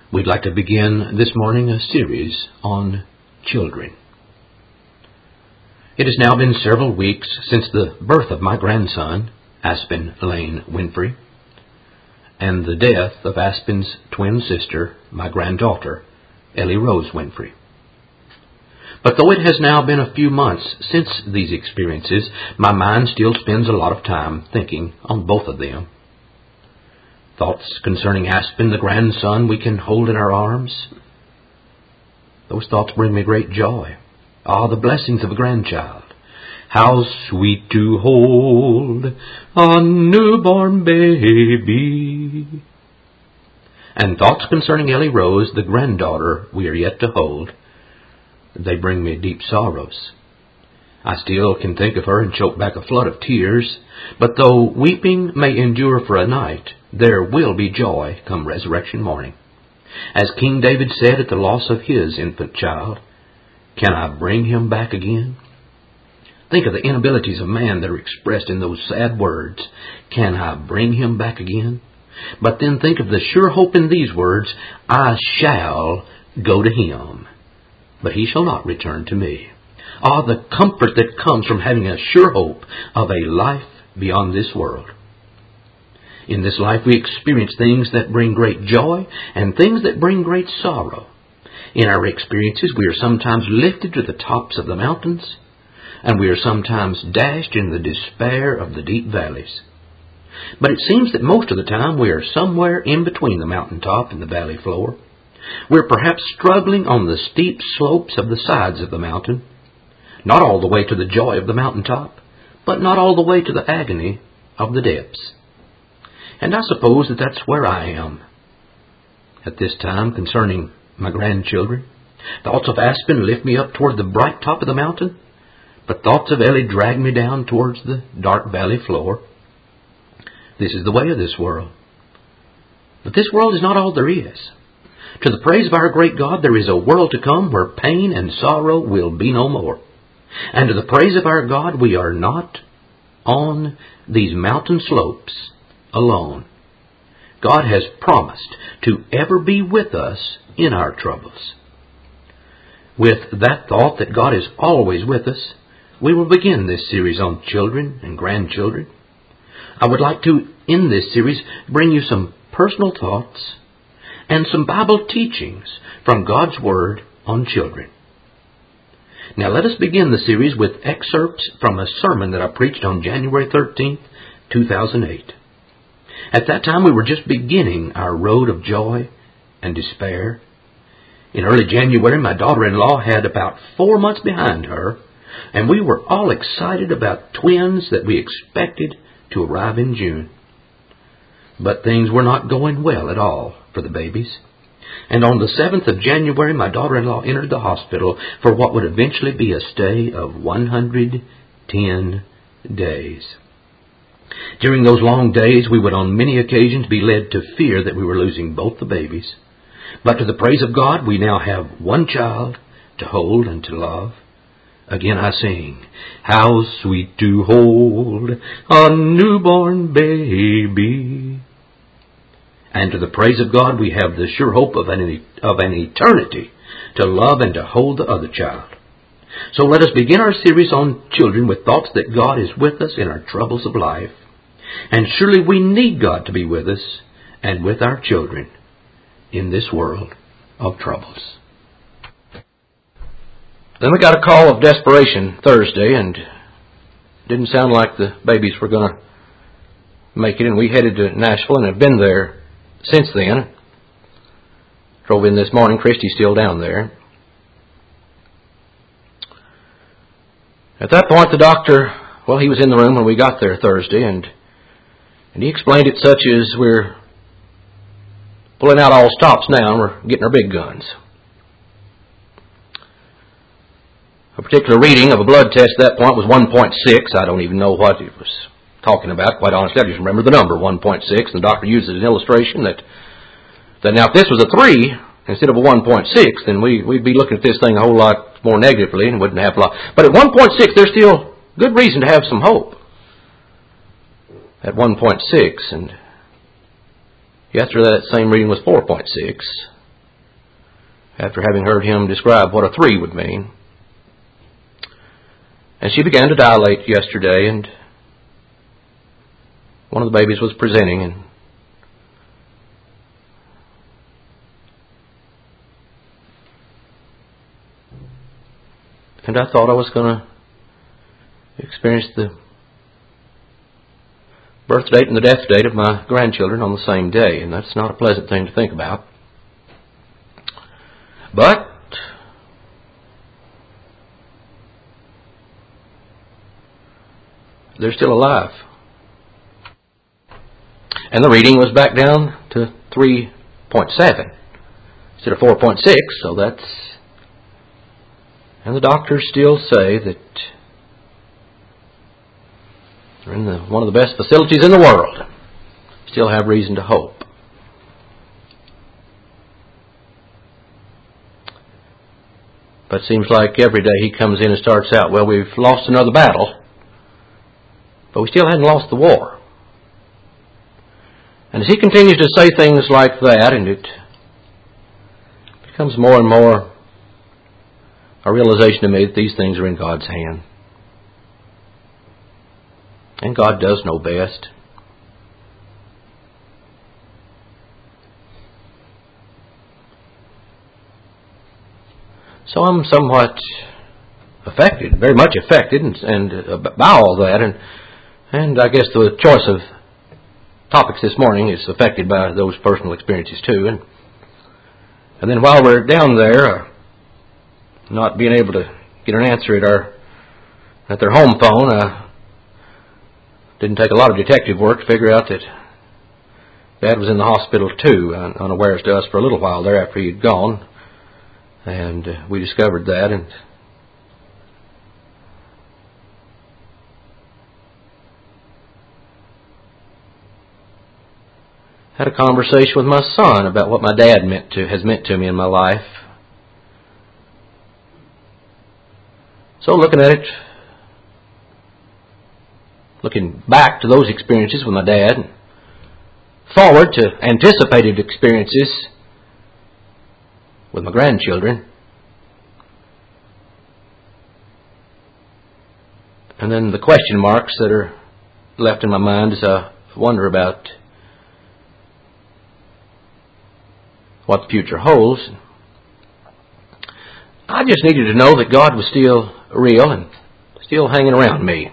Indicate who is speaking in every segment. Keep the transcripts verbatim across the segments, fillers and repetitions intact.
Speaker 1: We'd like to begin this morning a series on children. It has now been several weeks since the birth of my grandson, Aspen Lane Winfrey, and the death of Aspen's twin sister, my granddaughter, Ellie Rose Winfrey. But though it has now been a few months since these experiences, my mind still spends a lot of time thinking on both of them. Thoughts concerning Aspen, the grandson we can hold in our arms. Those thoughts bring me great joy. Ah, the blessings of a grandchild. How sweet to hold a newborn baby. And thoughts concerning Ellie Rose, the granddaughter we are yet to hold. They bring me deep sorrows. I still can think of her and choke back a flood of tears. But though weeping may endure for a night, there will be joy come resurrection morning. As King David said at the loss of his infant child, "Can I bring him back again?" Think of the inabilities of man that are expressed in those sad words, "Can I bring him back again?" But then think of the sure hope in these words, "I shall go to him, but he shall not return to me." Ah, the comfort that comes from having a sure hope of a life beyond this world. In this life we experience things that bring great joy and things that bring great sorrow. In our experiences we are sometimes lifted to the tops of the mountains, and we are sometimes dashed in the despair of the deep valleys. But it seems that most of the time we are somewhere in between the mountaintop and the valley floor. We're perhaps struggling on the steep slopes of the sides of the mountain, not all the way to the joy of the mountaintop, but not all the way to the agony of the depths. And I suppose that that's where I am at this time concerning my grandchildren. Thoughts of Aspen lift me up toward the bright top of the mountain, but thoughts of Ellie drag me down towards the dark valley floor. This is the way of this world. But this world is not all there is. To the praise of our great God, there is a world to come where pain and sorrow will be no more. And to the praise of our God, we are not on these mountain slopes alone. God has promised to ever be with us in our troubles. With that thought that God is always with us, we will begin this series on children and grandchildren. I would like to, in this series, bring you some personal thoughts and some Bible teachings from God's Word on children. Now let us begin the series with excerpts from a sermon that I preached on January thirteenth, two thousand eight. At that time we were just beginning our road of joy and despair. In early January my daughter-in-law had about four months behind her, and we were all excited about twins that we expected to arrive in June. But things were not going well at all for the babies. And on the seventh of January, my daughter-in-law entered the hospital for what would eventually be a stay of one hundred ten days. During those long days, we would on many occasions be led to fear that we were losing both the babies. But to the praise of God, we now have one child to hold and to love. Again I sing, "How sweet to hold a newborn baby." And to the praise of God, we have the sure hope of an, of an eternity to love and to hold the other child. So let us begin our series on children with thoughts that God is with us in our troubles of life. And surely we need God to be with us and with our children in this world of troubles. Then we got a call of desperation Thursday, and it didn't sound like the babies were going to make it, and we headed to Nashville and have been there since then. Drove in this morning. Christy's still down there. At that point, the doctor, well, he was in the room when we got there Thursday, and and he explained it such as we're pulling out all stops now, and we're getting our big guns. A particular reading of a blood test at that point was one point six. I don't even know what it was talking about, quite honestly. I just remember the number, one point six, and the doctor used it as an illustration that, that now if this was a three instead of a one point six, then we, we'd be looking at this thing a whole lot more negatively and wouldn't have a lot. But at one point six, there's still good reason to have some hope. At one point six, and yesterday that same reading was four point six.
Speaker 2: after having heard him describe what a three would mean. And she began to dilate yesterday, and one of the babies was presenting, and and I thought I was going to experience the birth date and the death date of my grandchildren on the same day, and that's not a pleasant thing to think about. But they're still alive. And the reading was back down to three point seven instead of four point six, so that's... And the doctors still say that they're in the, one of the best facilities in the world. Still have reason to hope. But it seems like every day he comes in and starts out, well, we've lost another battle, but we still hadn't lost the war. And as he continues to say things like that, and it becomes more and more a realization to me that these things are in God's hand. And God does know best. So I'm somewhat affected, very much affected, and, and by all that, and and I guess the choice of topics this morning is affected by those personal experiences too. And and then while we're down there, uh, not being able to get an answer at our at their home phone, uh, didn't take a lot of detective work to figure out that Dad was in the hospital too, unawares to us for a little while there after he'd gone. And uh, we discovered that, and had a conversation with my son about what my dad meant to has meant to me in my life. So looking at it, looking back to those experiences with my dad, and forward to anticipated experiences with my grandchildren, and then the question marks that are left in my mind as I wonder about what the future holds. I just needed to know that God was still real and still hanging around me.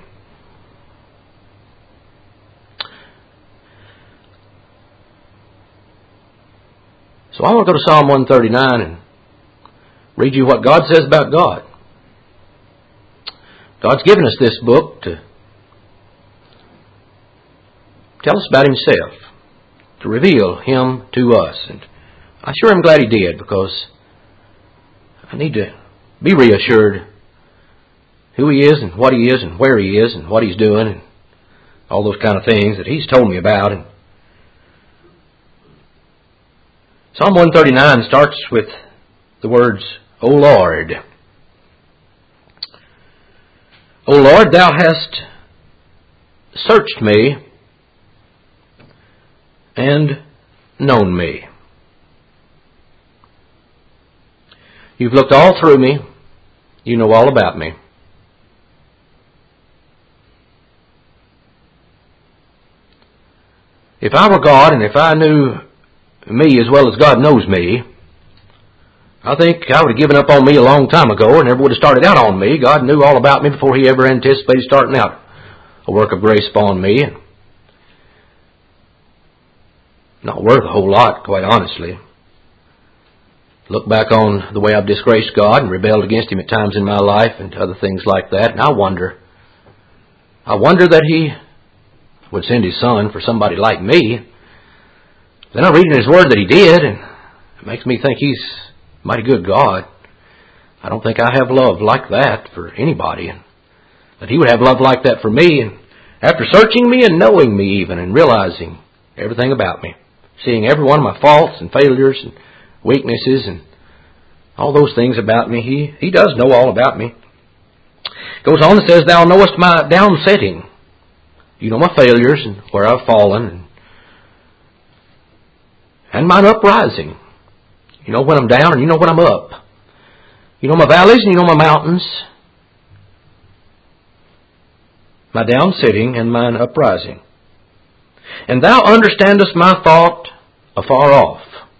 Speaker 2: So I want to go to Psalm one thirty-nine and read you what God says about God. God's given us this book to tell us about Himself, to reveal Him to us. And I sure am glad He did, because I need to be reassured who He is and what He is and where He is and what He's doing and all those kind of things that He's told me about. And Psalm one thirty-nine starts with the words, O Lord. O Lord, Thou hast searched me and known me. You've looked all through me. You know all about me. If I were God, and if I knew me as well as God knows me, I think I would have given up on me a long time ago and never would have started out on me. God knew all about me before He ever anticipated starting out a work of grace upon me. And not worth a whole lot, quite honestly. Look back on the way I've disgraced God and rebelled against Him at times in my life and other things like that, and I wonder, I wonder that He would send His Son for somebody like me. Then I read in His Word that He did, and it makes me think He's a mighty good God. I don't think I have love like that for anybody, and that He would have love like that for me. And after searching me and knowing me even, and realizing everything about me, seeing every one of my faults and failures and weaknesses and all those things about me, He, he does know all about me. Goes on and says, Thou knowest my downsetting. You know my failures and where I've fallen, and, and mine uprising. You know when I'm down and you know when I'm up. You know my valleys and you know my mountains. My down sitting and mine uprising. And thou understandest my thought afar off.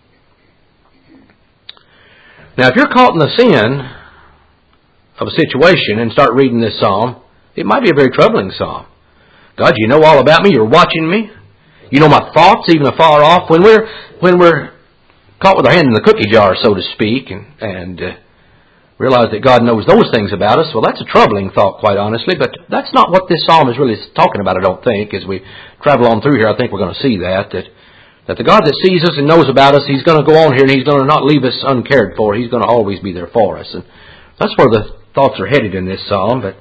Speaker 2: Now if you're caught in the sin of a situation and start reading this psalm, it might be a very troubling psalm. God, you know all about me. You're watching me. You know my thoughts even afar off. When we're when we're caught with our hand in the cookie jar, so to speak, and, and uh, realize that God knows those things about us, well, that's a troubling thought, quite honestly. But that's not what this psalm is really talking about, I don't think. As we travel on through here, I think we're going to see that. That, that the God that sees us and knows about us, He's going to go on here and He's going to not leave us uncared for. He's going to always be there for us. And that's where the thoughts are headed in this psalm. But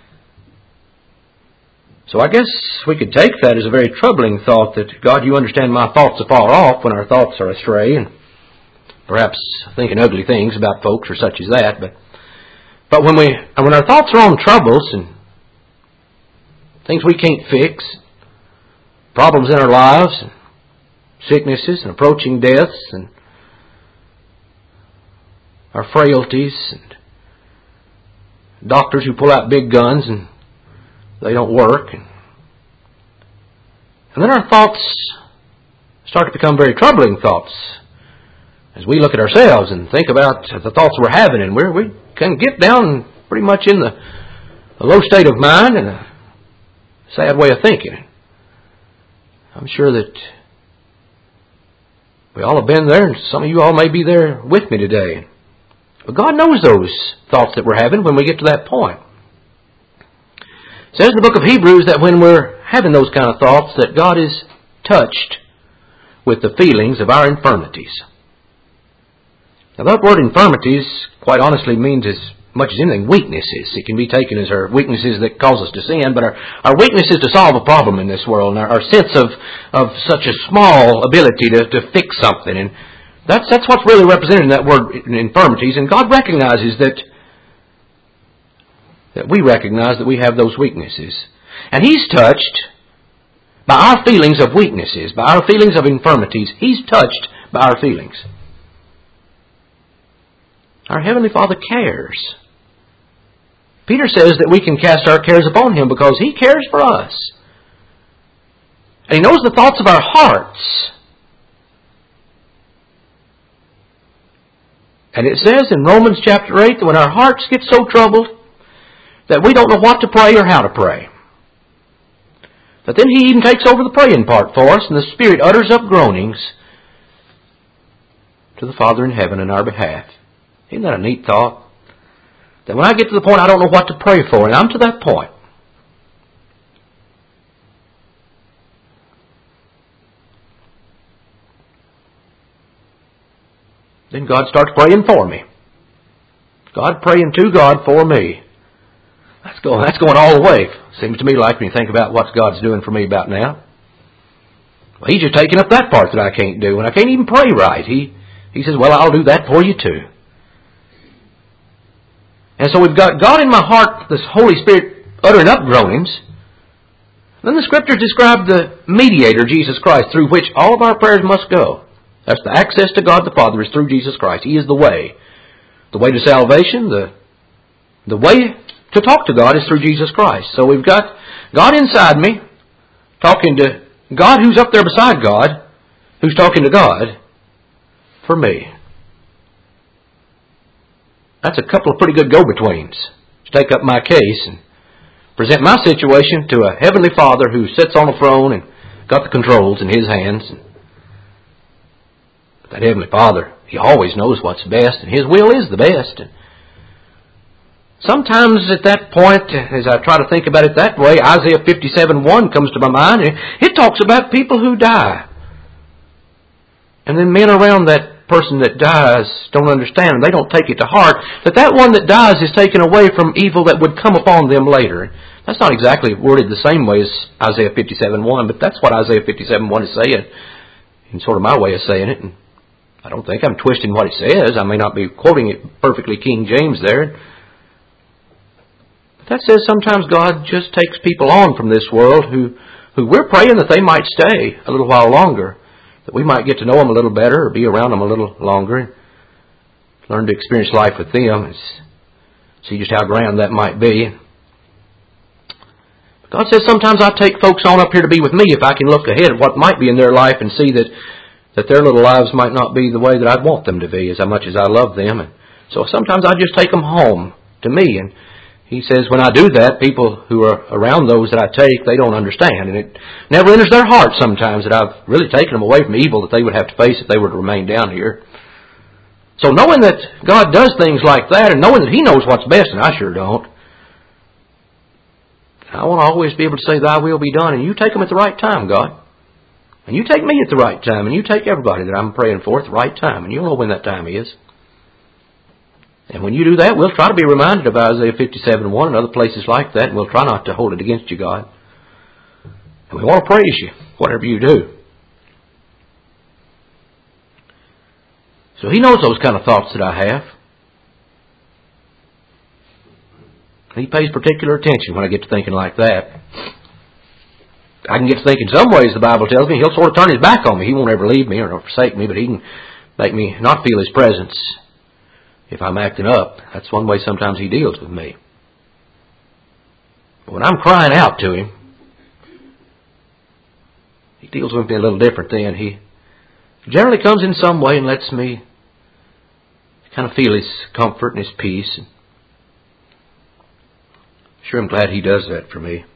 Speaker 2: so I guess we could take that as a very troubling thought, that, God, you understand my thoughts afar off, when our thoughts are astray and perhaps thinking ugly things about folks or such as that. But but when we when our thoughts are on troubles and things we can't fix, problems in our lives, and sicknesses and approaching deaths and our frailties and doctors who pull out big guns and they don't work. And, and then our thoughts start to become very troubling thoughts as we look at ourselves and think about the thoughts we're having, and we're, we can get down pretty much in the a low state of mind and a sad way of thinking. I'm sure that we all have been there, and some of you all may be there with me today. But God knows those thoughts that we're having when we get to that point. It says in the book of Hebrews that when we're having those kind of thoughts, that God is touched with the feelings of our infirmities. Now that word infirmities, quite honestly, means as much as anything weaknesses. It can be taken as our weaknesses that cause us to sin, but our, our weaknesses to solve a problem in this world, and our, our sense of, of such a small ability to, to fix something. And that's, that's what's really represented in that word infirmities. And God recognizes that that we recognize that we have those weaknesses. And He's touched by our feelings of weaknesses, by our feelings of infirmities. He's touched by our feelings. Our Heavenly Father cares. Peter says that we can cast our cares upon Him because He cares for us. And He knows the thoughts of our hearts. And it says in Romans chapter eight that when our hearts get so troubled that we don't know what to pray or how to pray, but then He even takes over the praying part for us, and the Spirit utters up groanings to the Father in heaven in our behalf. Isn't that a neat thought? That when I get to the point I don't know what to pray for, and I'm to that point, then God starts praying for me. God praying to God for me. That's going, that's going all the way. Seems to me like when you think about what God's doing for me about now. Well, He's just taking up that part that I can't do, and I can't even pray right. He He says, well, I'll do that for you too. And so we've got God in my heart, this Holy Spirit uttering up groanings. Then the Scriptures describe the mediator, Jesus Christ, through which all of our prayers must go. That's the access to God the Father is through Jesus Christ. He is the way. The way to salvation, the, the way to talk to God is through Jesus Christ. So we've got God inside me, talking to God who's up there beside God, who's talking to God for me. That's a couple of pretty good go-betweens to take up my case and present my situation to a Heavenly Father who sits on a throne and got the controls in His hands. That Heavenly Father, He always knows what's best, and His will is the best. And sometimes at that point, as I try to think about it that way, Isaiah fifty-seven one comes to my mind. It talks about people who die. And then men around that person that dies don't understand. They don't take it to heart that that one that dies is taken away from evil that would come upon them later. That's not exactly worded the same way as Isaiah fifty-seven one, but that's what Isaiah fifty-seven one is saying, in sort of my way of saying it. And I don't think I'm twisting what it says. I may not be quoting it perfectly King James there. But that says sometimes God just takes people on from this world who, who we're praying that they might stay a little while longer, that we might get to know them a little better or be around them a little longer. learn to experience life with them and see just how grand that might be. God says sometimes I take folks on up here to be with me if I can look ahead at what might be in their life and see that, that their little lives might not be the way that I'd want them to be, as much as I love them. And so sometimes I just take them home to me. And He says when I do that, people who are around those that I take, they don't understand. And it never enters their heart sometimes that I've really taken them away from evil that they would have to face if they were to remain down here. So knowing that God does things like that and knowing that He knows what's best, and I sure don't, I want to always be able to say, Thy will be done. And you take them at the right time, God. And you take me at the right time. And you take everybody that I'm praying for at the right time. And you'll know when that time is. And when you do that, we'll try to be reminded of Isaiah fifty-seven one and other places like that. And we'll try not to hold it against you, God. And we want to praise you, whatever you do. So He knows those kind of thoughts that I have. He pays particular attention when I get to thinking like that. I can get to thinking some ways, the Bible tells me, He'll sort of turn His back on me. He won't ever leave me or forsake me, but He can make me not feel His presence if I'm acting up. That's one way sometimes He deals with me. But when I'm crying out to Him, He deals with me a little different then. He generally comes in some way and lets me kind of feel His comfort and His peace. Sure, I'm glad He does that for me.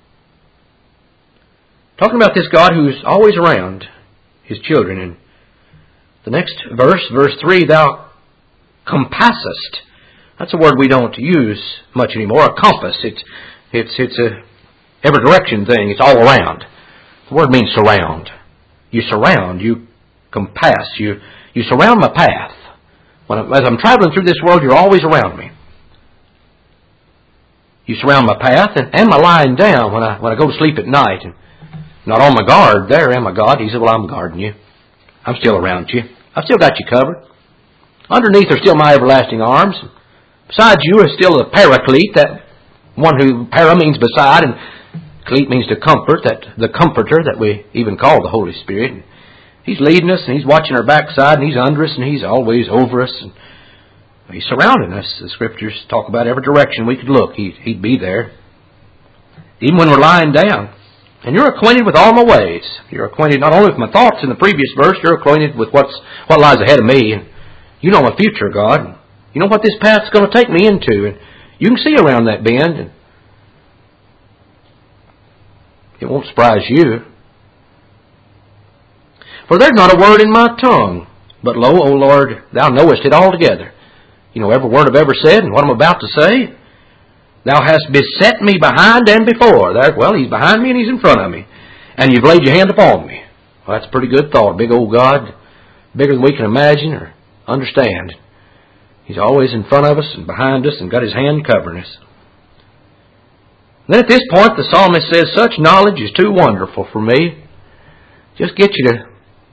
Speaker 2: Talking about this God who's always around His children. In the next verse, verse three, Thou compassest. That's a word we don't use much anymore. A compass. It's it's it's a every direction thing. It's all around. The word means surround. You surround. You compass. You you surround my path. When I, as I'm traveling through this world, you're always around me. You surround my path and, and my lying down when I when I go to sleep at night. And not on my guard there, am I, God? He said, well, I'm guarding you. I'm still around you. I've still got you covered. Underneath are still my everlasting arms. Besides you are still the paraclete, that one who para means beside, and cleat means to comfort, that the comforter that we even call the Holy Spirit. He's leading us, and He's watching our backside, and He's under us, and He's always over us. And He's surrounding us. The Scriptures talk about every direction we could look. He'd, he'd be there. Even when we're lying down. And you're acquainted with all my ways. You're acquainted not only with my thoughts in the previous verse, you're acquainted with what's what lies ahead of me. And you know my future, God. You know what this path's going to take me into. And you can see around that bend. And it won't surprise you. For there's not a word in my tongue. But lo, O Lord, Thou knowest it altogether. You know every word I've ever said and what I'm about to say. Thou hast beset me behind and before. There, well, He's behind me and He's in front of me. And You've laid Your hand upon me. Well, that's a pretty good thought. Big old God, bigger than we can imagine or understand. He's always in front of us and behind us and got His hand covering us. Then at this point the psalmist says, such knowledge is too wonderful for me. Just get you to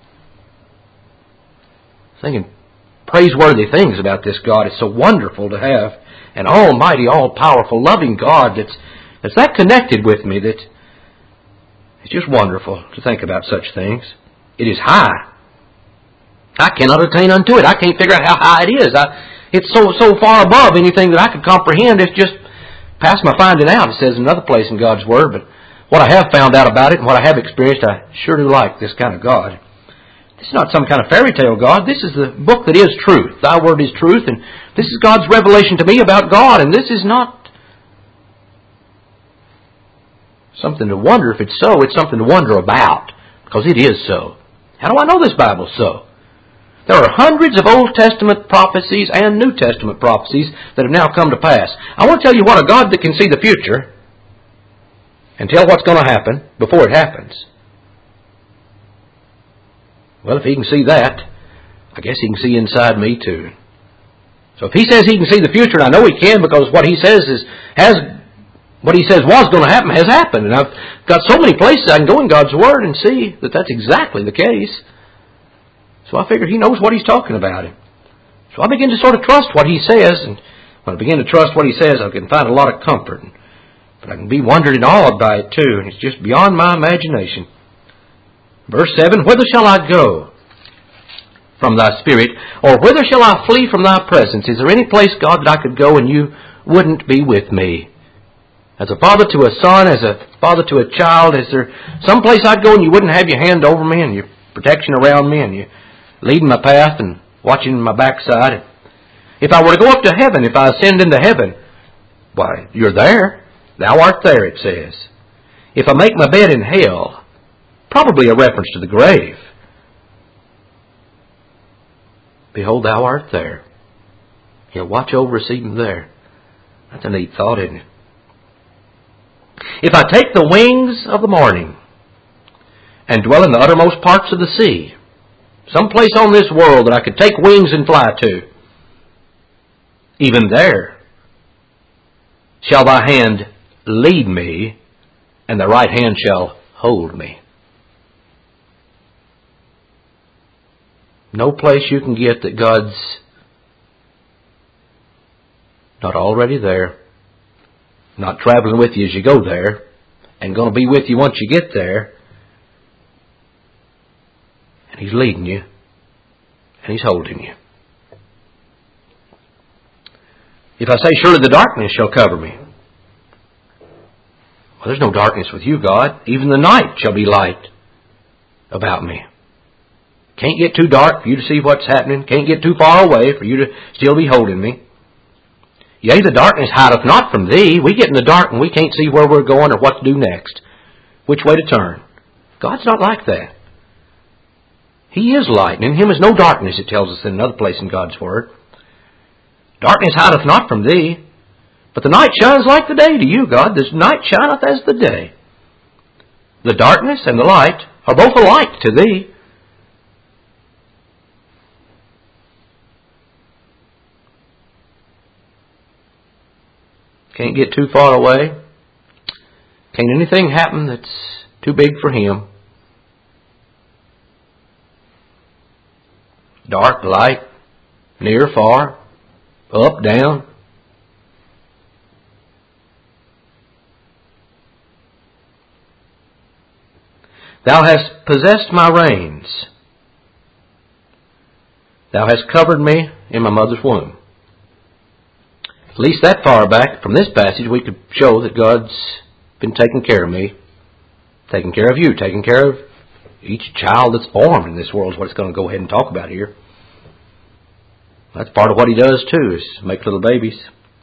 Speaker 2: thinking praiseworthy things about this God. It's so wonderful to have an almighty, all-powerful, loving God that's, that's that connected with me that it's just wonderful to think about such things. It is high. I cannot attain unto it. I can't figure out how high it is. I, it's so so far above anything that I could comprehend. It's just past my finding out. It says in another place in God's Word. But what I have found out about it and what I have experienced, I sure do like this kind of God. This is not some kind of fairy tale God. This is the book that is truth. Thy Word is truth, and this is God's revelation to me about God, and this is not something to wonder if it's so. It's something to wonder about, because it is so. How do I know this Bible's so? There are hundreds of Old Testament prophecies and New Testament prophecies that have now come to pass. I want to tell you what, a God that can see the future and tell what's going to happen before it happens. Well, if He can see that, I guess He can see inside me too. So if He says He can see the future, and I know He can because what He says is has what He says was going to happen has happened. And I've got so many places I can go in God's Word and see that that's exactly the case. So I figure He knows what He's talking about. So I begin to sort of trust what He says. And when I begin to trust what He says, I can find a lot of comfort. But I can be wondered and awed by it too. And it's just beyond my imagination. Verse seven, whither shall I go from thy spirit? Or whither shall I flee from thy presence? Is there any place, God, that I could go and you wouldn't be with me? As a father to a son, as a father to a child, is there some place I'd go and you wouldn't have your hand over me and your protection around me and you leading my path and watching my backside? If I were to go up to heaven, if I ascend into heaven, why, you're there. Thou art there, it says. If I make my bed in hell, probably a reference to the grave, behold, thou art there. He'll watch over us even there. That's a neat thought, isn't it? If I take the wings of the morning and dwell in the uttermost parts of the sea, some place on this world that I could take wings and fly to, even there shall thy hand lead me, and thy right hand shall hold me. No place you can get that God's not already there, not traveling with you as you go there, and going to be with you once you get there. And He's leading you, and He's holding you. If I say, surely the darkness shall cover me. Well, there's no darkness with you, God. Even the night shall be light about me. Can't get too dark for you to see what's happening. Can't get too far away for you to still be holding me. Yea, the darkness hideth not from thee. We get in the dark and we can't see where we're going or what to do next. Which way to turn. God's not like that. He is light, and in Him is no darkness, it tells us in another place in God's Word. Darkness hideth not from thee, but the night shines like the day to you, God. The night shineth as the day. The darkness and the light are both alike to thee. Can't get too far away. Can't anything happen that's too big for Him. Dark, light, near, far, up, down. Thou hast possessed my reins. Thou hast covered me in my mother's womb. At least that far back from this passage we could show that God's been taking care of me, taking care of you, taking care of each child that's born in this world is what it's going to go ahead and talk about here. That's part of what He does too, is make little babies.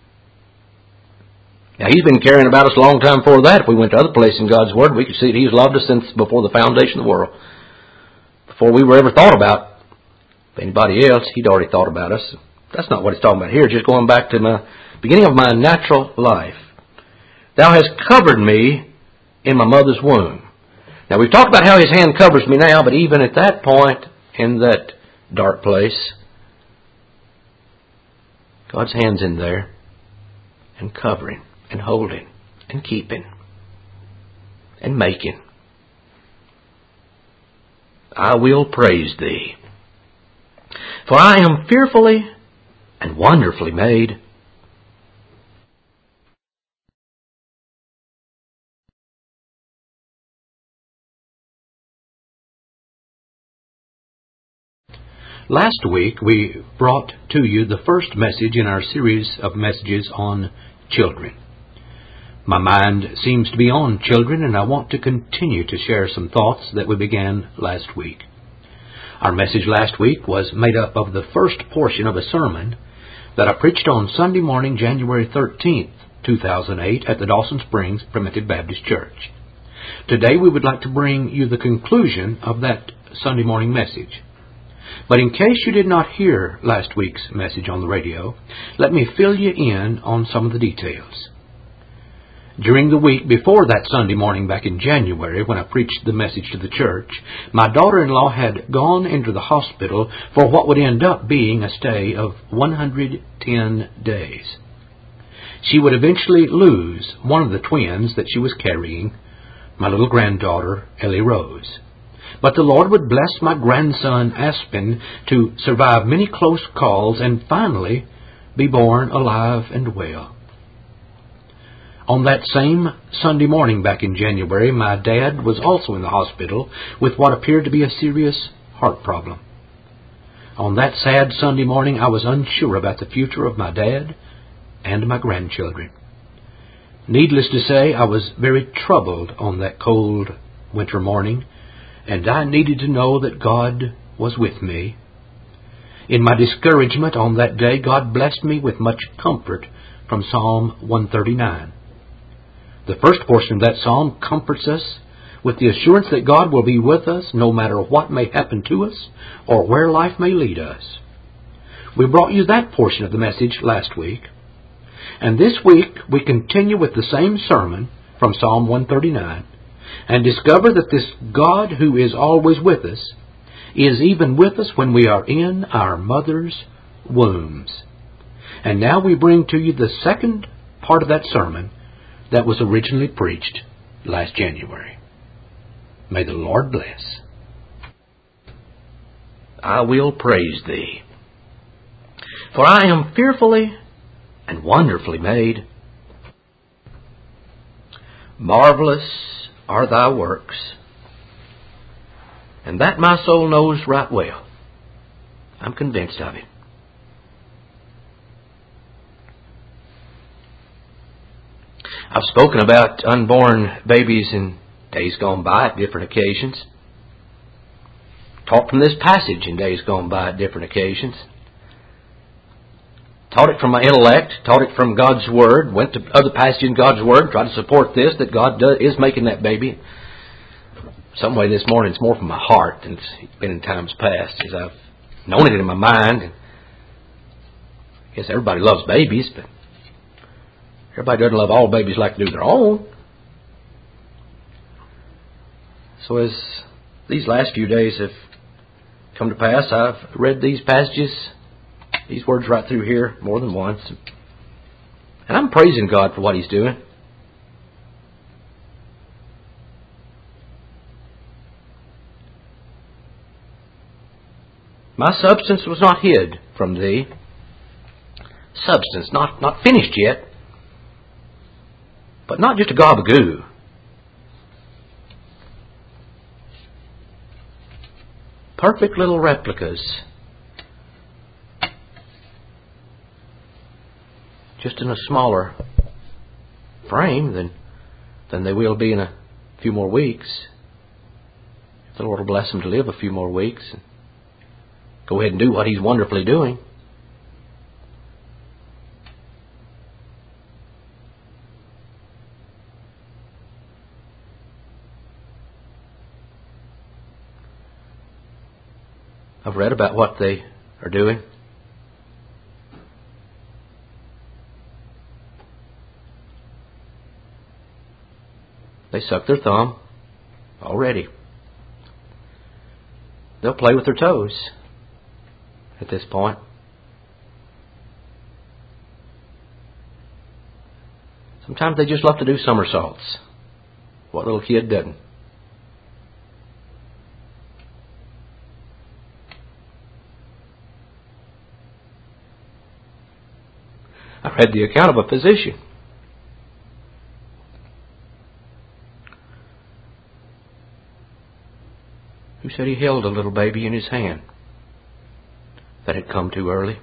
Speaker 2: Now He's been caring about us a long time before that. If we went to other places in God's Word, we could see that He's loved us since before the foundation of the world. Before we were ever thought about anybody else, He'd already thought about us. That's not what it's talking about here. Just going back to my beginning of my natural life. Thou hast covered me in my mother's womb. Now we've talked about how His hand covers me now, but even at that point, in that dark place, God's hand's in there, and covering, and holding, and keeping, and making. I will praise Thee, for I am fearfully and wonderfully made.
Speaker 1: Last week we brought to you the first message in our series of messages on children. My mind seems to be on children, and I want to continue to share some thoughts that we began last week. Our message last week was made up of the first portion of a sermon that I preached on Sunday morning, January thirteenth, two thousand eight, at the Dawson Springs Primitive Baptist Church. Today we would like to bring you the conclusion of that Sunday morning message. But in case you did not hear last week's message on the radio, let me fill you in on some of the details. During the week before that Sunday morning back in January, when I preached the message to the church, my daughter-in-law had gone into the hospital for what would end up being a stay of one hundred ten days. She would eventually lose one of the twins that she was carrying, my little granddaughter, Ellie Rose. But the Lord would bless my grandson, Aspen, to survive many close calls and finally be born alive and well. On that same Sunday morning back in January, my dad was also in the hospital with what appeared to be a serious heart problem. On that sad Sunday morning, I was unsure about the future of my dad and my grandchildren. Needless to say, I was very troubled on that cold winter morning, and I needed to know that God was with me. In my discouragement on that day, God blessed me with much comfort from Psalm one thirty-nine. The first portion of that psalm comforts us with the assurance that God will be with us no matter what may happen to us or where life may lead us. We brought you that portion of the message last week. And this week we continue with the same sermon from Psalm one thirty-nine and discover that this God who is always with us is even with us when we are in our mother's wombs. And now we bring to you the second part of that sermon that was originally preached last January. May the Lord bless.
Speaker 2: I will praise Thee, for I am fearfully and wonderfully made. Marvelous are Thy works, and that my soul knows right well. I'm convinced of it. I've spoken about unborn babies in days gone by at different occasions. Taught from this passage in days gone by at different occasions. Taught it from my intellect, taught it from God's Word, went to other passages in God's Word, tried to support this, that God does, is making that baby. Some way this morning it's more from my heart than it's been in times past, as I've known it in my mind. And I guess everybody loves babies, but everybody doesn't love all babies like to do their own. So as these last few days have come to pass, I've read these passages, these words right through here more than once. And I'm praising God for what He's doing. My substance was not hid from Thee. Substance, not, not finished yet, but not just a gabagoo. Perfect little replicas. Just in a smaller frame than, than they will be in a few more weeks. If the Lord will bless them to live a few more weeks and go ahead and do what He's wonderfully doing. I've read about what they are doing. They suck their thumb already. They'll play with their toes at this point. Sometimes they just love to do somersaults. What little kid doesn't? I read the account of a physician who said he held a little baby in his hand that had come too early.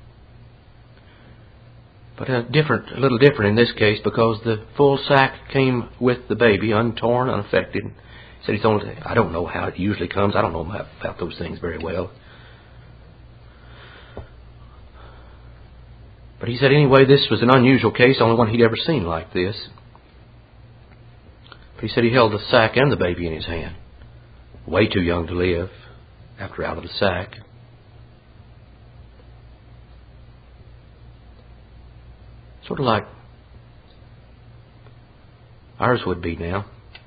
Speaker 2: But a different, a little different in this case, because the full sack came with the baby, untorn, unaffected. He said he's only, I don't know how it usually comes. I don't know about those things very well. But he said anyway, this was an unusual case, only one he'd ever seen like this. But he said he held the sack and the baby in his hand. Way too young to live after out of the sack. Sort of like ours would be now.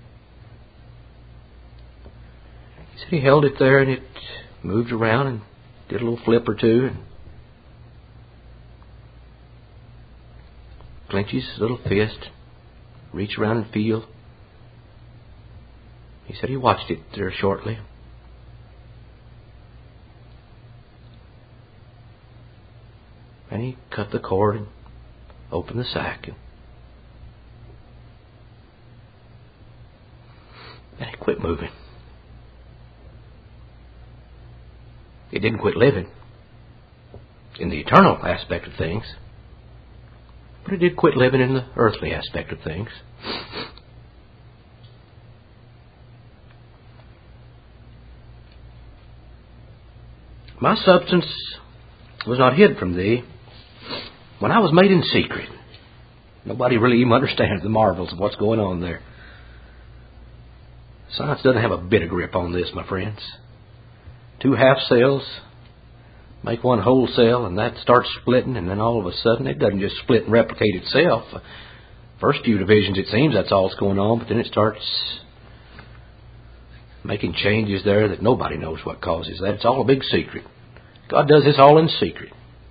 Speaker 2: He said he held it there and it moved around and did a little flip or two and clench his little fist, reach around and feel. He said he watched it there shortly. And he cut the cord and opened the sack. And it quit moving. It didn't quit living. in the eternal aspect of things. But he did quit living in the earthly aspect of things. My substance was not hid from thee when I was made in secret. Nobody really even understands the marvels of what's going on there. Science doesn't have a bit of grip on this, my friends. Two half cells make one whole cell, and that starts splitting, and then all of a sudden it doesn't just split and replicate itself. First few divisions, it seems that's all that's going on, but then it starts making changes there that nobody knows what causes that. It's all a big secret. God does this all in secret.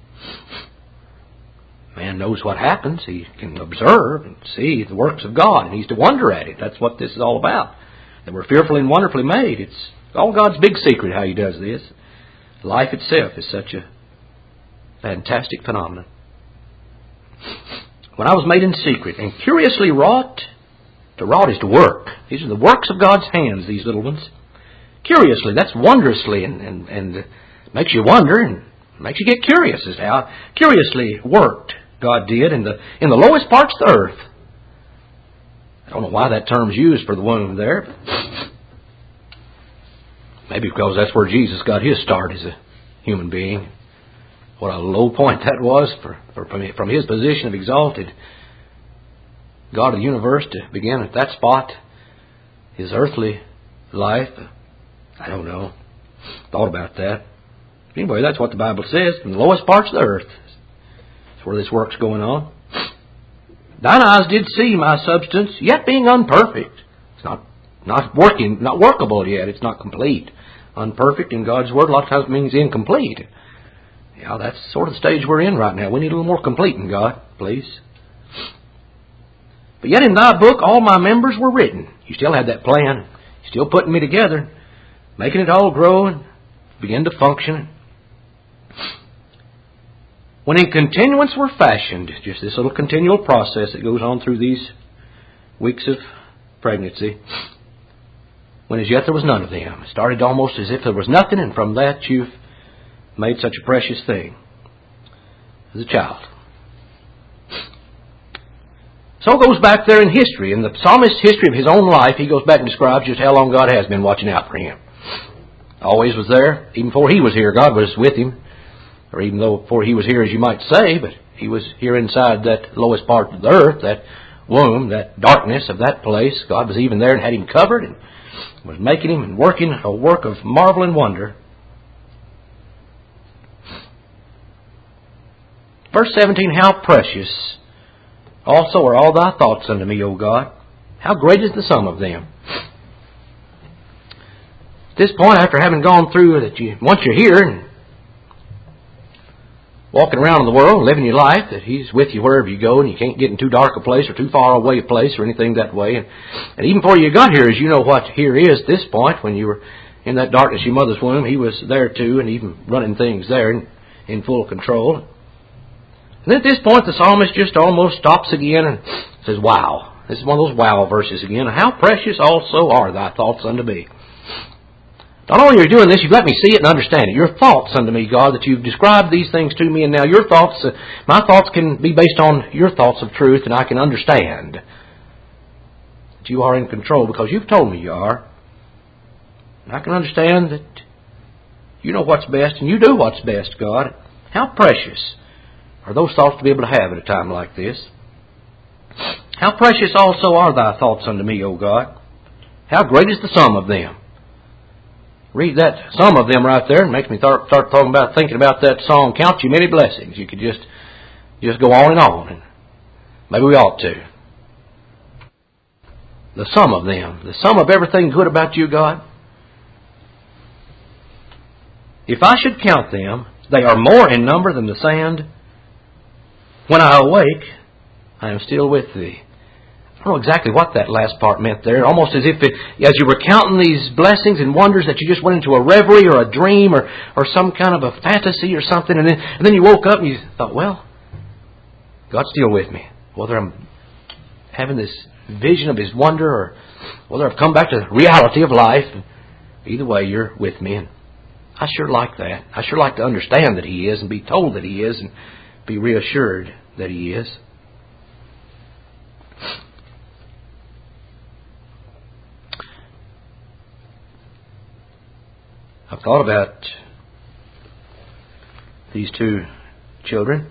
Speaker 2: Man knows what happens. He can observe and see the works of God, and he's to wonder at it. That's what this is all about. That we're fearfully and wonderfully made. It's all God's big secret how he does this. Life itself is such a fantastic phenomenon. When I was made in secret and curiously wrought, to wrought is to work. These are the works of God's hands, these little ones. Curiously, that's wondrously, and, and, and makes you wonder and makes you get curious as to how curiously worked God did in the in the lowest parts of the earth. I don't know why that term's used for the womb there. Maybe because that's where Jesus got his start as a human being. What a low point that was for, for from his position of exalted God of the universe to begin at that spot. His earthly life, I don't know. Thought about that. Anyway, that's what the Bible says. From the lowest parts of the earth. That's where this work's going on. Thine eyes did see my substance, yet being unperfect. It's not not working, not workable yet. It's not complete. Unperfect in God's Word a lot of times means incomplete. Yeah, that's sort of the stage we're in right now. We need a little more complete in God, please. But yet in thy book all my members were written. You still had that plan. You're still putting me together, making it all grow and begin to function. When in continuance were fashioned, just this little continual process that goes on through these weeks of pregnancy, when as yet there was none of them. It started almost as if there was nothing, and from that you've made such a precious thing as a child. So it goes back there in history. In the psalmist's history of his own life, he goes back and describes just how long God has been watching out for him. Always was there. Even before he was here, God was with him. Or even though before he was here, as you might say, but he was here inside that lowest part of the earth, that womb, that darkness of that place. God was even there and had him covered and was making him and working a work of marvel and wonder. Verse seventeen, how precious also are all thy thoughts unto me, O God. How great is the sum of them. At this point, after having gone through that, you once you're here and walking around in the world, living your life, that He's with you wherever you go, and you can't get in too dark a place or too far away a place or anything that way. And, and even before you got here, as you know what here is at this point, when you were in that darkness of your mother's womb, He was there too, and even running things there in, in full control. And then at this point, the psalmist just almost stops again and says, wow. This is one of those wow verses again. How precious also are thy thoughts unto me. Not only are you doing this, you've let me see it and understand it. Your thoughts unto me, God, that you've described these things to me, and now your thoughts, uh, my thoughts can be based on your thoughts of truth, and I can understand that you are in control because you've told me you are. And I can understand that you know what's best, and you do what's best, God. How precious are those thoughts to be able to have at a time like this. How precious also are thy thoughts unto me, O God. How great is the sum of them. Read that, some of them right there, and makes me start, start talking about, thinking about that song, Count You Many Blessings. You could just, just go on and on, and maybe we ought to. The sum of them, the sum of everything good about you, God. If I should count them, they are more in number than the sand. When I awake, I am still with Thee. I don't know exactly what that last part meant there. Almost as if it, as you were counting these blessings and wonders that you just went into a reverie or a dream or, or some kind of a fantasy or something. And then, and then you woke up and you thought, well, God's still with me. Whether I'm having this vision of His wonder or whether I've come back to the reality of life, either way, you're with me. And I sure like that. I sure like to understand that He is and be told that He is and be reassured that He is. I've thought about these two children.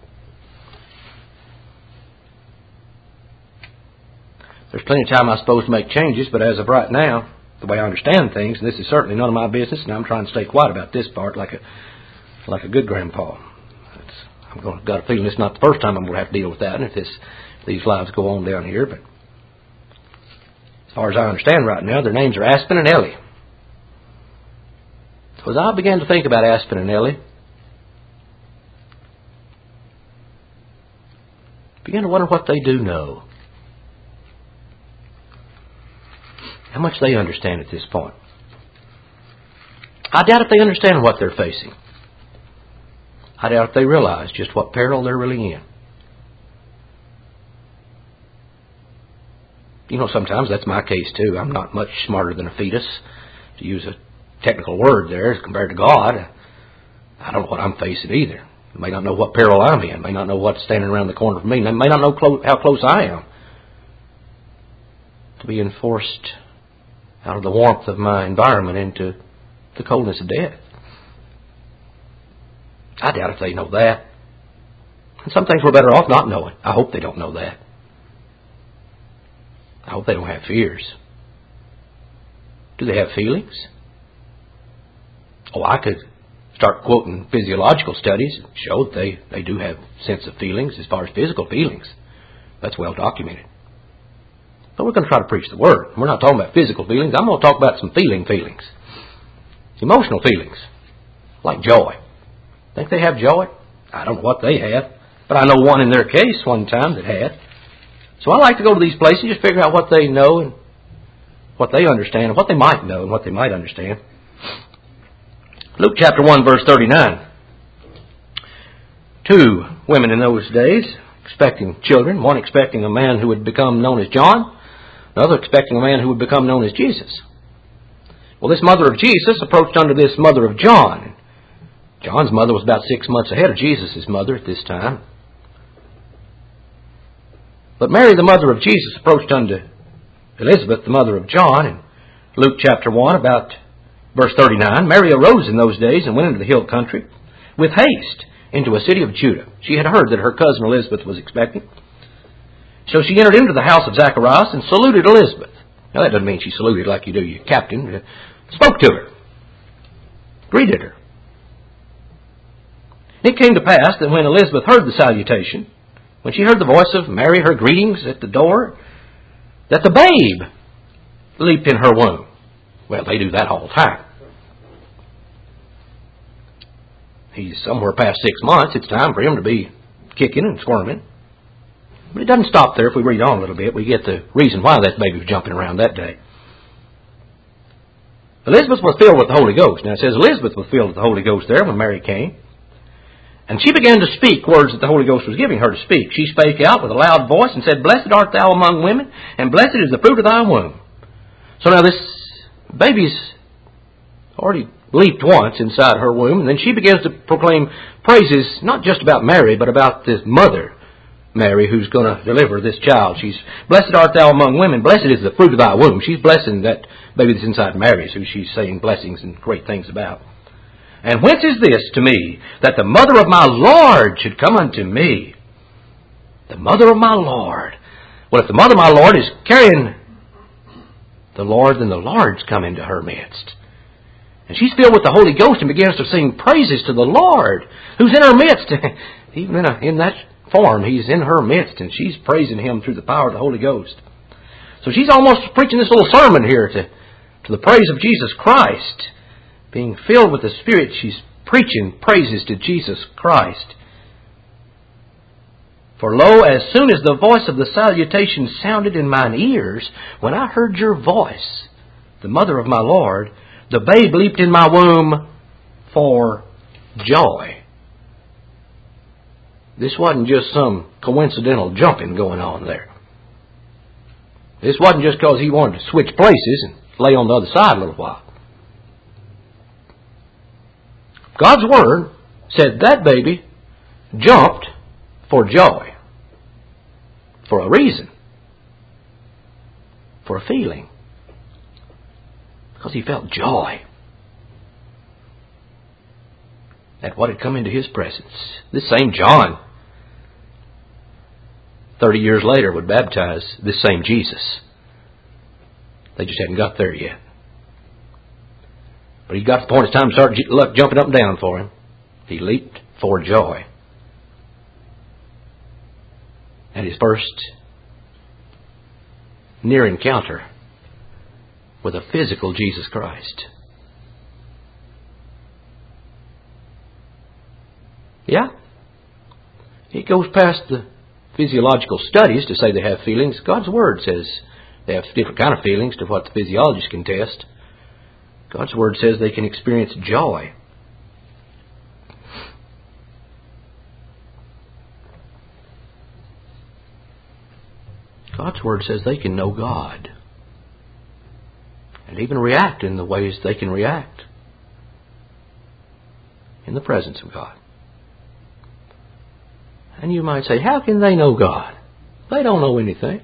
Speaker 2: There's plenty of time, I suppose, to make changes, but as of right now, the way I understand things, and this is certainly none of my business, and I'm trying to stay quiet about this part like a like a good grandpa. It's, I'm going, got a feeling it's not the first time I'm going to have to deal with that, and if this these lives go on down here. But as far as I understand right now, their names are Aspen and Ellie. So as I began to think about Aspen and Ellie, I began to wonder what they do know. How much they understand at this point. I doubt if they understand what they're facing. I doubt if they realize just what peril they're really in. You know, sometimes that's my case too. I'm not much smarter than a fetus, to use a technical word there, as compared to God. I don't know what I'm facing either. I may not know what peril I'm in. I may not know what's standing around the corner for me. I may not know close, how close I am to being forced out of the warmth of my environment into the coldness of death. I doubt if they know that. And some things we're better off not knowing. I hope they don't know that. I hope they don't have fears. Do they have feelings? Oh, I could start quoting physiological studies and show that they, they do have sense of feelings as far as physical feelings. That's well documented. But we're going to try to preach the Word. We're not talking about physical feelings. I'm going to talk about some feeling feelings. Emotional feelings. Like joy. Think they have joy? I don't know what they have. But I know one in their case one time that had. So I like to go to these places and just figure out what they know and what they understand and what they might know and what they might understand. Luke chapter one, verse thirty-nine. Two women in those days expecting children. One expecting a man who would become known as John. Another expecting a man who would become known as Jesus. Well, this mother of Jesus approached unto this mother of John. John's mother was about six months ahead of Jesus' mother at this time. But Mary, the mother of Jesus, approached unto Elizabeth, the mother of John. In Luke chapter one, about verse thirty-nine, Mary arose in those days and went into the hill country with haste into a city of Judah. She had heard that her cousin Elizabeth was expecting. So she entered into the house of Zacharias and saluted Elizabeth. Now that doesn't mean she saluted like you do your captain. Spoke to her. Greeted her. It came to pass that when Elizabeth heard the salutation, when she heard the voice of Mary, her greetings at the door, that the babe leaped in her womb. Well, they do that all the time. He's somewhere past six months. It's time for him to be kicking and squirming. But it doesn't stop there. If we read on a little bit, we get the reason why that baby was jumping around that day. Elizabeth was filled with the Holy Ghost. Now it says Elizabeth was filled with the Holy Ghost there when Mary came. And she began to speak words that the Holy Ghost was giving her to speak. She spake out with a loud voice and said, Blessed art thou among women, and blessed is the fruit of thy womb. So now this baby's already leaped once inside her womb, and then she begins to proclaim praises, not just about Mary, but about this mother, Mary, who's going to deliver this child. She's, Blessed art thou among women, blessed is the fruit of thy womb. She's blessing that baby that's inside Mary, who she's saying blessings and great things about. And whence is this to me, that the mother of my Lord should come unto me? The mother of my Lord. Well, if the mother of my Lord is carrying the Lord, then the Lord's come into her midst. And she's filled with the Holy Ghost and begins to sing praises to the Lord, who's in her midst. Even in, a, in that form, He's in her midst, and she's praising Him through the power of the Holy Ghost. So she's almost preaching this little sermon here to, to the praise of Jesus Christ. Being filled with the Spirit, she's preaching praises to Jesus Christ. For lo, as soon as the voice of the salutation sounded in mine ears, when I heard your voice, the mother of my Lord, the babe leaped in my womb for joy. This wasn't just some coincidental jumping going on there. This wasn't just because he wanted to switch places and lay on the other side a little while. God's Word said that baby jumped for joy. For a reason. For a feeling. Because he felt joy at what had come into his presence. This same John, thirty years later, would baptize this same Jesus. They just hadn't got there yet. But he got to the point it's time to start luck jumping up and down for him. He leaped for joy at his first near encounter with a physical Jesus Christ. Yeah, it goes past the physiological studies to say they have feelings. God's Word says they have different kind of feelings to what the physiologists can test. God's Word says they can experience joy. God's Word says they can know God and even react in the ways they can react in the presence of God. And you might say, how can they know God? They don't know anything.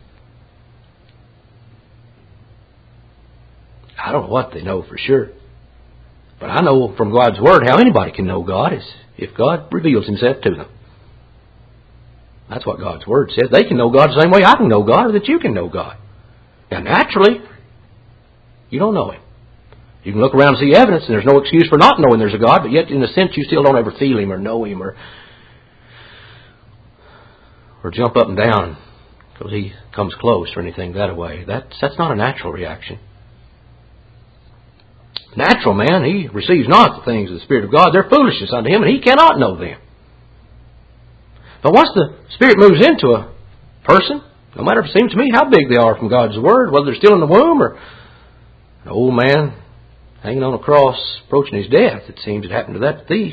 Speaker 2: I don't know what they know for sure. But I know from God's Word how anybody can know God is if God reveals Himself to them. That's what God's Word says. They can know God the same way I can know God or that you can know God. Now naturally, you don't know Him. You can look around and see evidence and there's no excuse for not knowing there's a God, but yet in a sense you still don't ever feel Him or know Him or or jump up and down because He comes close or anything that way. That's, that's not a natural reaction. Natural man, he receives not the things of the Spirit of God. They're foolishness unto him, and he cannot know them. But once the Spirit moves into a person, no matter if it seems to me how big they are from God's Word, whether they're still in the womb or an old man hanging on a cross approaching his death, it seems it happened to that thief.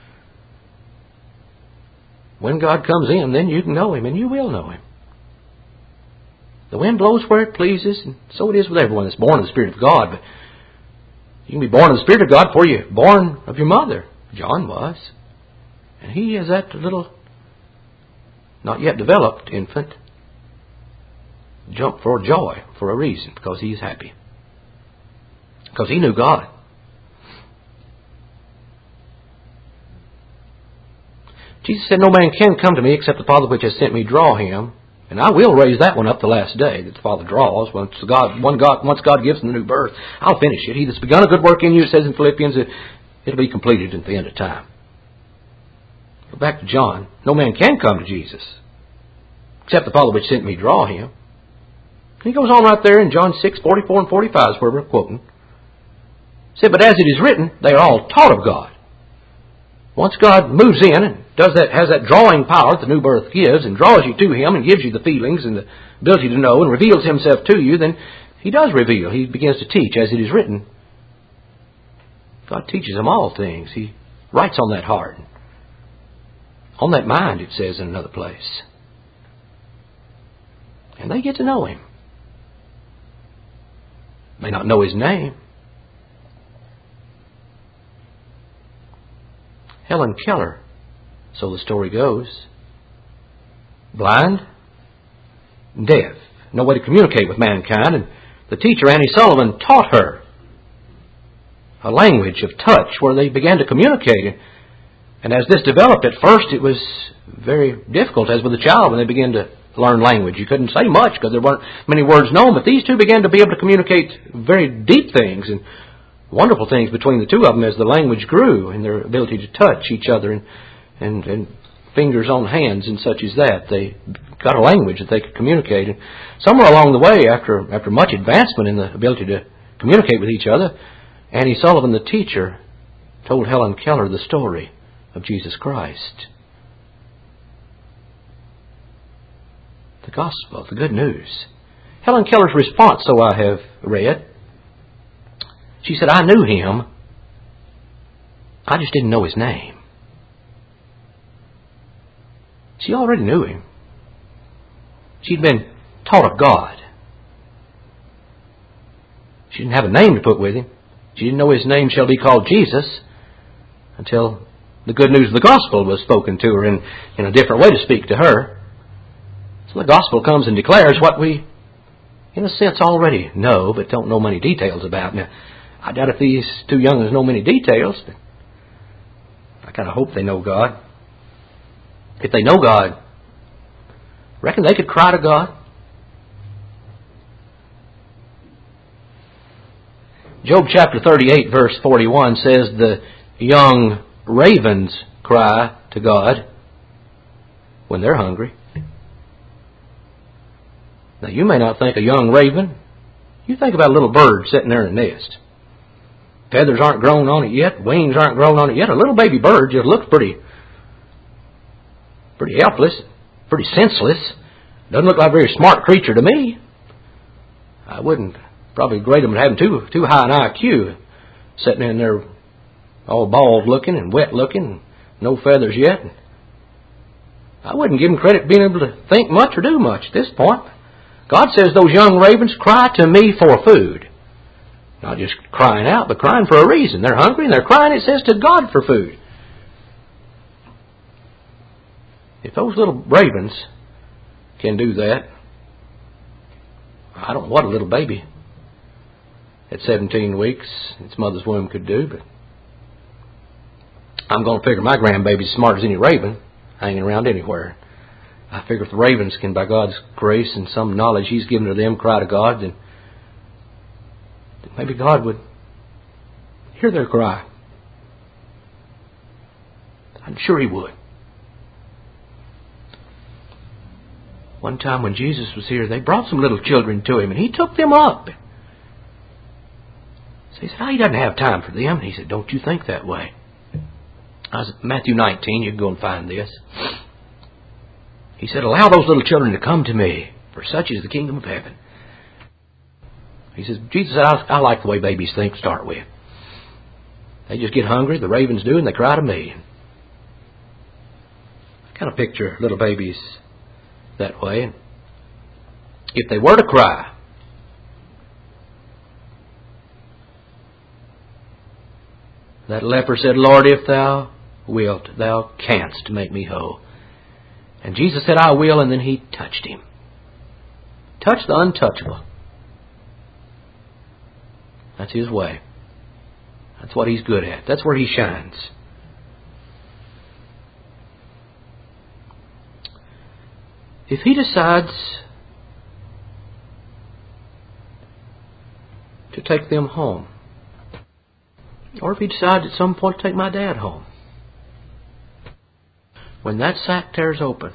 Speaker 2: When God comes in, then you can know Him, and you will know Him. The wind blows where it pleases, and so it is with everyone that's born of the Spirit of God. But you can be born of the Spirit of God before you're born of your mother. John was. And he is that little, not yet developed infant, jumped for joy for a reason, because he's happy. Because he knew God. Jesus said, no man can come to me except the Father which has sent me draw him. And I will raise that one up the last day, that the Father draws. Once God, one God, once God gives them the new birth, I'll finish it. He that's begun a good work in you, it says in Philippians, it, it'll be completed at the end of time. Go back to John. No man can come to Jesus except the Father which sent me draw him. And he goes on right there in John six, forty-four and forty-five is where we're quoting. He said, but as it is written, they are all taught of God. Once God moves in and does that, has that drawing power that the new birth gives and draws you to Him and gives you the feelings and the ability to know and reveals Himself to you, then He does reveal. He begins to teach as it is written. God teaches them all things. He writes on that heart. On that mind, it says in another place. And they get to know Him. May not know His name. Helen Keller, so the story goes, blind, deaf, no way to communicate with mankind, and the teacher, Annie Sullivan, taught her a language of touch where they began to communicate. And as this developed, at first it was very difficult, as with a child, when they began to learn language. You couldn't say much because there weren't many words known, but these two began to be able to communicate very deep things and wonderful things between the two of them as the language grew and their ability to touch each other and, and, and fingers on hands and such as that. They got a language that they could communicate. And somewhere along the way, after after much advancement in the ability to communicate with each other, Annie Sullivan, the teacher, told Helen Keller the story of Jesus Christ. The gospel, the good news. Helen Keller's response, so I have read, she said, I knew Him. I just didn't know His name. She already knew Him. She'd been taught of God. She didn't have a name to put with Him. She didn't know His name shall be called Jesus. until the good news of the gospel was spoken to her in, in a different way to speak to her. So the gospel comes and declares what we, in a sense, already know, but don't know many details about. Now, I doubt if these two young ones know many details, but I kind of hope they know God. If they know God, reckon they could cry to God? Job chapter thirty-eight, verse forty-one says the young ravens cry to God when they're hungry. Now, you may not think a young raven. You think about a little bird sitting there in a nest. Feathers aren't grown on it yet. Wings aren't grown on it yet. A little baby bird just looks pretty, pretty helpless, pretty senseless. Doesn't look like a very smart creature to me. I wouldn't probably grade them as having too, too high an I Q, sitting in there all bald looking and wet looking, no feathers yet. I wouldn't give them credit for being able to think much or do much at this point. God says those young ravens cry to me for food. Not just crying out, but crying for a reason. They're hungry and they're crying, it says, to God for food. If those little ravens can do that, I don't know what a little baby at seventeen weeks, its mother's womb could do, but I'm going to figure my grandbaby's as smart as any raven hanging around anywhere. I figure if the ravens can, by God's grace and some knowledge He's given to them, cry to God, then, then maybe God would hear their cry. I'm sure He would. One time when Jesus was here, they brought some little children to Him, and He took them up. So He said, oh, He doesn't have time for them. And He said, don't you think that way. I was at Matthew nineteen, you can go and find this. He said, allow those little children to come to me, for such is the kingdom of heaven. He says, Jesus said, I, I like the way babies think to start with. They just get hungry, the ravens do, and they cry to me. I kind of picture little babies that way. If they were to cry, that leper said, Lord, if thou wilt, thou canst make me whole. And Jesus said, I will, and then He touched him. Touched the untouchable. That's His way. That's what He's good at. That's where He shines. If He decides to take them home, or if He decides at some point to take my dad home, when that sack tears open,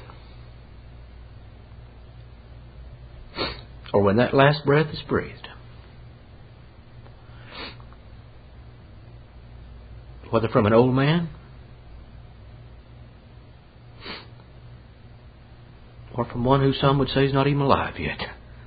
Speaker 2: or when that last breath is breathed, whether from an old man or from one who some would say is not even alive yet,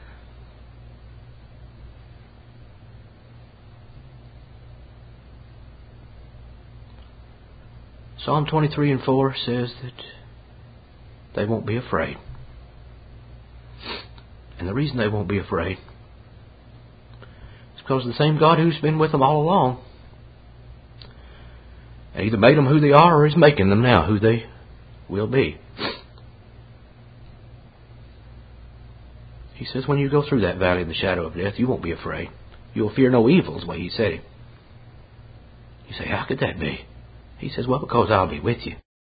Speaker 2: Psalm twenty-three and four says that they won't be afraid. And the reason they won't be afraid is because of the same God who's been with them all along and either made them who they are or is making them now who they will be. He says when you go through that valley of the shadow of death, you won't be afraid. You'll fear no evil is the way He said it. You say, how could that be? He says, well, because I'll be with you.